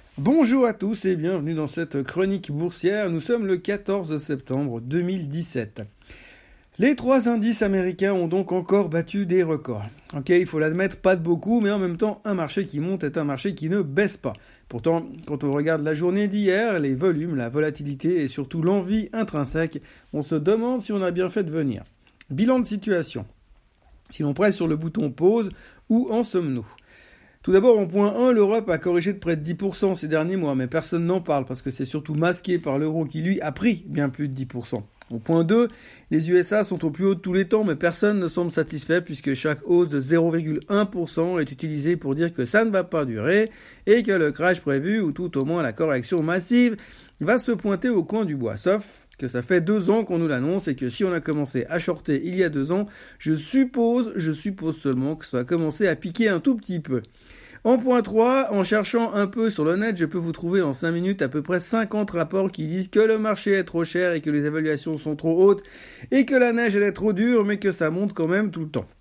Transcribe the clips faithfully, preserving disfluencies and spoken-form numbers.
Bonjour à tous et bienvenue dans cette chronique boursière. Nous sommes le quatorze septembre deux mille dix-sept. Les trois indices américains ont donc encore battu des records. Ok, il faut l'admettre, pas de beaucoup, mais en même temps, un marché qui monte est un marché qui ne baisse pas. Pourtant, quand on regarde la journée d'hier, les volumes, la volatilité et surtout l'envie intrinsèque, on se demande si on a bien fait de venir. Bilan de situation. Si l'on presse sur le bouton pause, où en sommes-nous ? Tout d'abord, en point un, l'Europe a corrigé de près de dix pour cent ces derniers mois, mais personne n'en parle parce que c'est surtout masqué par l'euro qui, lui, a pris bien plus de dix pour cent. Au point deux, les U S A sont au plus haut de tous les temps, mais personne ne semble satisfait puisque chaque hausse de zéro virgule un pour cent est utilisée pour dire que ça ne va pas durer et que le crash prévu, ou tout au moins la correction massive, va se pointer au coin du bois. Sauf que ça fait deux ans qu'on nous l'annonce et que si on a commencé à shorter il y a deux ans, je suppose, je suppose seulement que ça va commencer à piquer un tout petit peu. En point trois, en cherchant un peu sur le net, je peux vous trouver en cinq minutes à peu près cinquante rapports qui disent que le marché est trop cher et que les évaluations sont trop hautes et que la neige elle est trop dure mais que ça monte quand même tout le temps.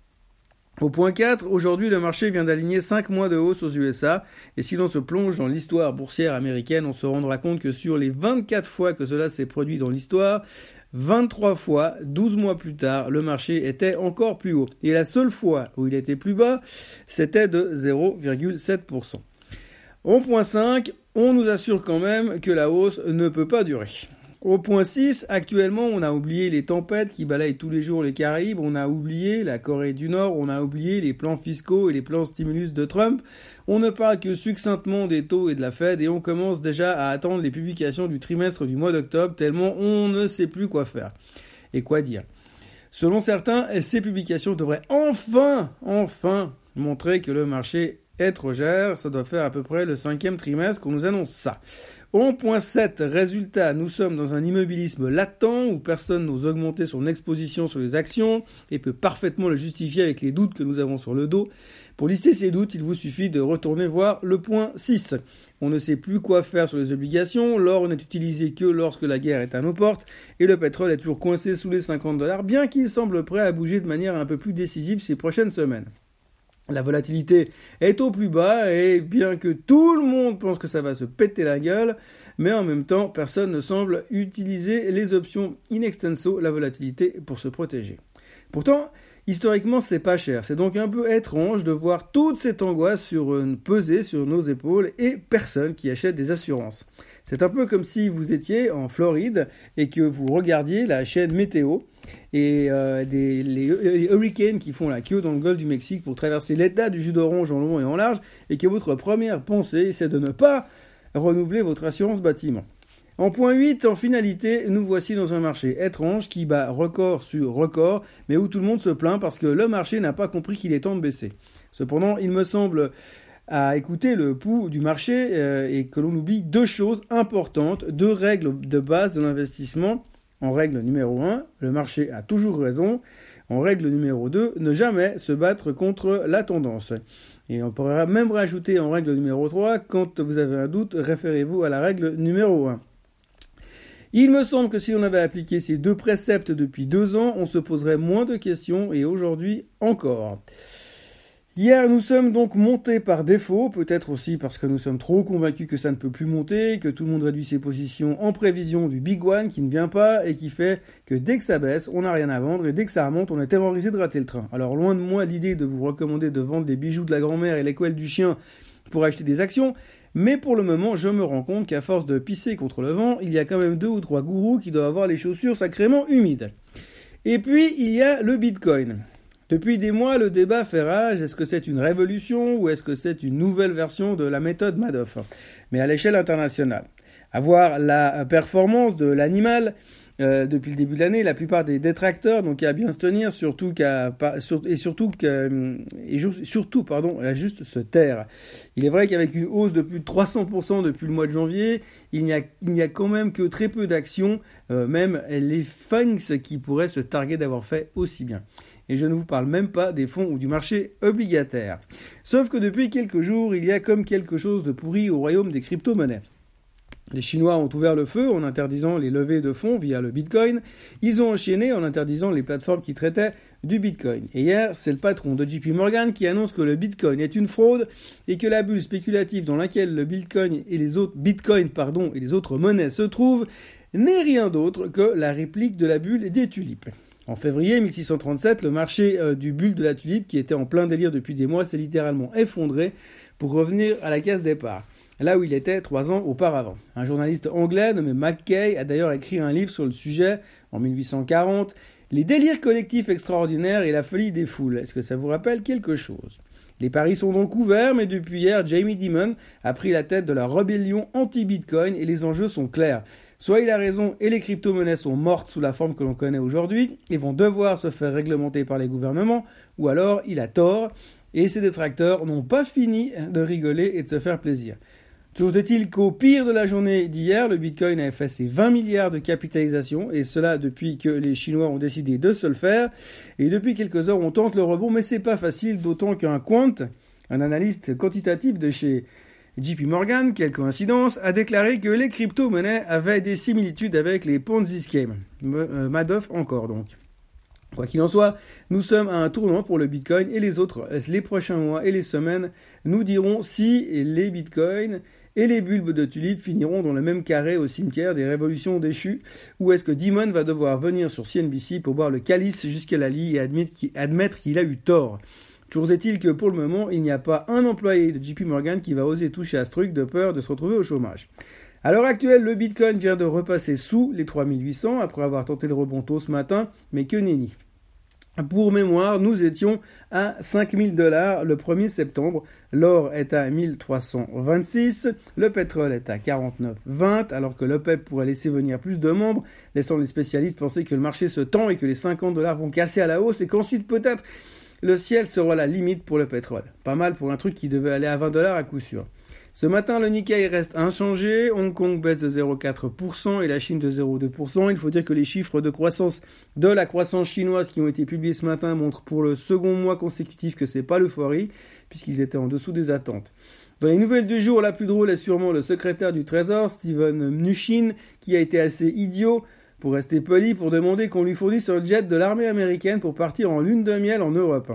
Au point quatre, aujourd'hui le marché vient d'aligner cinq mois de hausse aux U S A et si l'on se plonge dans l'histoire boursière américaine, on se rendra compte que sur les vingt-quatre fois que cela s'est produit dans l'histoire, vingt-trois fois, douze mois plus tard, le marché était encore plus haut. Et la seule fois où il était plus bas, c'était de zéro virgule sept pour cent. Au point cinq, on nous assure quand même que la hausse ne peut pas durer. Au point six, actuellement, on a oublié les tempêtes qui balayent tous les jours les Caraïbes, on a oublié la Corée du Nord, on a oublié les plans fiscaux et les plans stimulus de Trump. On ne parle que succinctement des taux et de la Fed et on commence déjà à attendre les publications du trimestre du mois d'octobre tellement on ne sait plus quoi faire. Et quoi dire ? Selon certains, ces publications devraient enfin, enfin montrer que le marché est trop cher. Ça doit faire à peu près le cinquième trimestre qu'on nous annonce ça. Au point sept, résultat, nous sommes dans un immobilisme latent où personne n'ose augmenter son exposition sur les actions et peut parfaitement le justifier avec les doutes que nous avons sur le dos. Pour lister ces doutes, il vous suffit de retourner voir le point six. On ne sait plus quoi faire sur les obligations, l'or n'est utilisé que lorsque la guerre est à nos portes et le pétrole est toujours coincé sous les cinquante dollars, bien qu'il semble prêt à bouger de manière un peu plus décisive ces prochaines semaines. La volatilité est au plus bas et bien que tout le monde pense que ça va se péter la gueule, mais en même temps, personne ne semble utiliser les options in extenso, la volatilité, pour se protéger. Pourtant, historiquement, c'est pas cher. C'est donc un peu étrange de voir toute cette angoisse sur une, peser sur nos épaules et personne qui achète des assurances. C'est un peu comme si vous étiez en Floride et que vous regardiez la chaîne météo et euh, des, les, les hurricanes qui font la queue dans le golfe du Mexique pour traverser l'état du jus d'orange en long et en large et que votre première pensée, c'est de ne pas renouveler votre assurance bâtiment. En point huit, en finalité, nous voici dans un marché étrange qui bat record sur record, mais où tout le monde se plaint parce que le marché n'a pas compris qu'il est temps de baisser. Cependant, il me semble à écouter le pouls du marché euh, et que l'on oublie deux choses importantes, deux règles de base de l'investissement. En règle numéro un, le marché a toujours raison. En règle numéro deux, ne jamais se battre contre la tendance. Et on pourrait même rajouter en règle numéro trois, quand vous avez un doute, référez-vous à la règle numéro un. Il me semble que si on avait appliqué ces deux préceptes depuis deux ans, on se poserait moins de questions et aujourd'hui encore. Hier, nous sommes donc montés par défaut, peut-être aussi parce que nous sommes trop convaincus que ça ne peut plus monter, que tout le monde réduit ses positions en prévision du Big One qui ne vient pas et qui fait que dès que ça baisse, on n'a rien à vendre et dès que ça remonte, on est terrorisé de rater le train. Alors loin de moi l'idée de vous recommander de vendre les bijoux de la grand-mère et les couettes du chien pour acheter des actions, mais pour le moment, je me rends compte qu'à force de pisser contre le vent, il y a quand même deux ou trois gourous qui doivent avoir les chaussures sacrément humides. Et puis, il y a le Bitcoin. Depuis des mois, le débat fait rage. Est-ce que c'est une révolution ou est-ce que c'est une nouvelle version de la méthode Madoff ? Mais à l'échelle internationale. À voir la performance de l'animal euh, depuis le début de l'année, la plupart des détracteurs, donc à bien se tenir, surtout qu'à et surtout qu'à, et surtout pardon, à juste se taire. Il est vrai qu'avec une hausse de plus de trois cents pour cent depuis le mois de janvier, il n'y a, il n'y a quand même que très peu d'actions, euh, même les funks qui pourraient se targuer d'avoir fait aussi bien. Et je ne vous parle même pas des fonds ou du marché obligataire. Sauf que depuis quelques jours, il y a comme quelque chose de pourri au royaume des crypto-monnaies. Les Chinois ont ouvert le feu en interdisant les levées de fonds via le Bitcoin. Ils ont enchaîné en interdisant les plateformes qui traitaient du Bitcoin. Et hier, c'est le patron de J P Morgan qui annonce que le Bitcoin est une fraude et que la bulle spéculative dans laquelle le Bitcoin et les autres Bitcoin, pardon, et les autres monnaies se trouvent n'est rien d'autre que la réplique de la bulle des tulipes. En février mille six cent trente-sept, le marché euh, du bulle de la tulipe, qui était en plein délire depuis des mois, s'est littéralement effondré pour revenir à la case départ, là où il était trois ans auparavant. Un journaliste anglais nommé McKay a d'ailleurs écrit un livre sur le sujet en mille huit cent quarante, « Les délires collectifs extraordinaires et la folie des foules ». Est-ce que ça vous rappelle quelque chose ? Les paris sont donc ouverts, mais depuis hier, Jamie Dimon a pris la tête de la rébellion anti-Bitcoin et les enjeux sont clairs. Soit il a raison et les crypto-monnaies sont mortes sous la forme que l'on connaît aujourd'hui et vont devoir se faire réglementer par les gouvernements, ou alors il a tort et ses détracteurs n'ont pas fini de rigoler et de se faire plaisir. Toujours est-il qu'au pire de la journée d'hier, le Bitcoin a effacé vingt milliards de capitalisation, et cela depuis que les Chinois ont décidé de se le faire. Et depuis quelques heures, on tente le rebond, mais c'est pas facile, d'autant qu'un quant, un analyste quantitatif de chez J P Morgan, quelle coïncidence, a déclaré que les crypto-monnaies avaient des similitudes avec les Ponzi schemes. Madoff encore donc. Quoi qu'il en soit, nous sommes à un tournant pour le Bitcoin et les autres. Les prochains mois et les semaines nous diront si les Bitcoins et les bulbes de tulipes finiront dans le même carré au cimetière des révolutions déchues, ou est-ce que Dimon va devoir venir sur C N B C pour boire le calice jusqu'à la lie et admettre qu'il a eu tort. Toujours est-il que pour le moment, il n'y a pas un employé de J P Morgan qui va oser toucher à ce truc de peur de se retrouver au chômage. À l'heure actuelle, le Bitcoin vient de repasser sous les trois mille huit cents après avoir tenté le rebond tôt ce matin, mais que nenni. Pour mémoire, nous étions à cinq mille dollars le premier septembre, l'or est à mille trois cent vingt-six, le pétrole est à quarante-neuf vingt, alors que l'O P E P pourrait laisser venir plus de membres, laissant les spécialistes penser que le marché se tend et que les cinquante dollars vont casser à la hausse et qu'ensuite peut-être le ciel sera la limite pour le pétrole. Pas mal pour un truc qui devait aller à vingt dollars à coup sûr. Ce matin, le Nikkei reste inchangé, Hong Kong baisse de zéro virgule quatre pour cent et la Chine de zéro virgule deux pour cent. Il faut dire que les chiffres de croissance de la croissance chinoise qui ont été publiés ce matin montrent pour le second mois consécutif que c'est pas l'euphorie, puisqu'ils étaient en dessous des attentes. Dans les nouvelles du jour, la plus drôle est sûrement le secrétaire du Trésor, Steven Mnuchin, qui a été assez idiot, pour rester poli, pour demander qu'on lui fournisse un jet de l'armée américaine pour partir en lune de miel en Europe.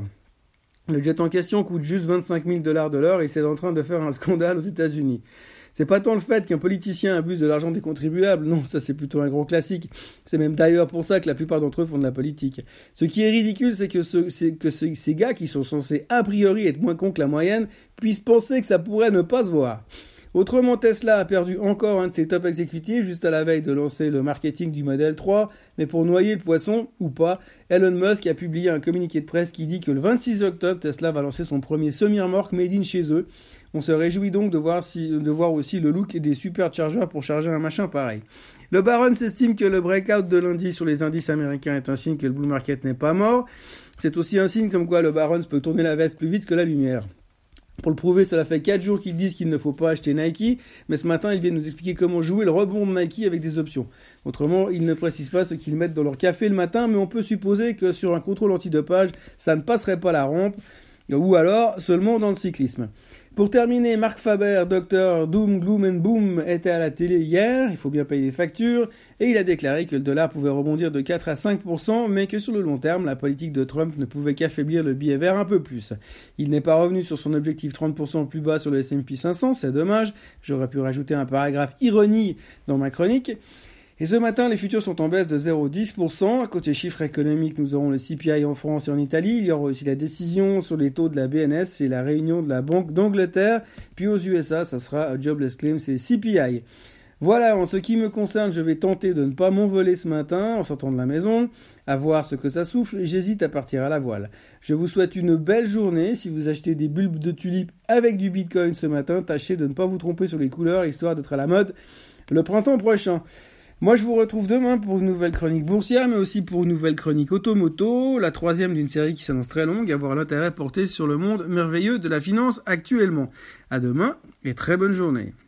Le jet en question coûte juste vingt-cinq mille dollars de l'heure et c'est en train de faire un scandale aux États-Unis. C'est pas tant le fait qu'un politicien abuse de l'argent des contribuables, non, ça c'est plutôt un gros classique. C'est même d'ailleurs pour ça que la plupart d'entre eux font de la politique. Ce qui est ridicule, c'est que, ce, c'est que ce, ces gars qui sont censés a priori être moins cons que la moyenne puissent penser que ça pourrait ne pas se voir. Autrement, Tesla a perdu encore un de ses top exécutifs juste à la veille de lancer le marketing du modèle trois, mais pour noyer le poisson, ou pas, Elon Musk a publié un communiqué de presse qui dit que le vingt-six octobre, Tesla va lancer son premier semi-remorque made in chez eux. On se réjouit donc de voir, si, de voir aussi le look des superchargers pour charger un machin pareil. Le Barron s'estime que le breakout de lundi sur les indices américains est un signe que le bull market n'est pas mort. C'est aussi un signe comme quoi le Barron peut tourner la veste plus vite que la lumière. Pour le prouver, cela fait quatre jours qu'ils disent qu'il ne faut pas acheter Nike, mais ce matin, ils viennent nous expliquer comment jouer le rebond de Nike avec des options. Autrement, ils ne précisent pas ce qu'ils mettent dans leur café le matin, mais on peut supposer que sur un contrôle antidopage, ça ne passerait pas la rampe, ou alors seulement dans le cyclisme. Pour terminer, Marc Faber, docteur Doom, Gloom and Boom, était à la télé hier, il faut bien payer les factures, et il a déclaré que le dollar pouvait rebondir de quatre à cinq pour cent, mais que sur le long terme, la politique de Trump ne pouvait qu'affaiblir le billet vert un peu plus. Il n'est pas revenu sur son objectif trente pour cent plus bas sur le S and P cinq cents, c'est dommage, j'aurais pu rajouter un paragraphe ironie dans ma chronique. Et ce matin, les futurs sont en baisse de zéro virgule dix pour cent. Côté chiffres économiques, nous aurons le C P I en France et en Italie. Il y aura aussi la décision sur les taux de la B N S et la réunion de la Banque d'Angleterre. Puis aux U S A, ça sera Jobless Claims et C P I. Voilà, en ce qui me concerne, je vais tenter de ne pas m'envoler ce matin en sortant de la maison, à voir ce que ça souffle, et j'hésite à partir à la voile. Je vous souhaite une belle journée. Si vous achetez des bulbes de tulipes avec du Bitcoin ce matin, tâchez de ne pas vous tromper sur les couleurs, histoire d'être à la mode le printemps prochain. Moi, je vous retrouve demain pour une nouvelle chronique boursière, mais aussi pour une nouvelle chronique automoto, la troisième d'une série qui s'annonce très longue, avoir l'intérêt porté sur le monde merveilleux de la finance actuellement. À demain et très bonne journée.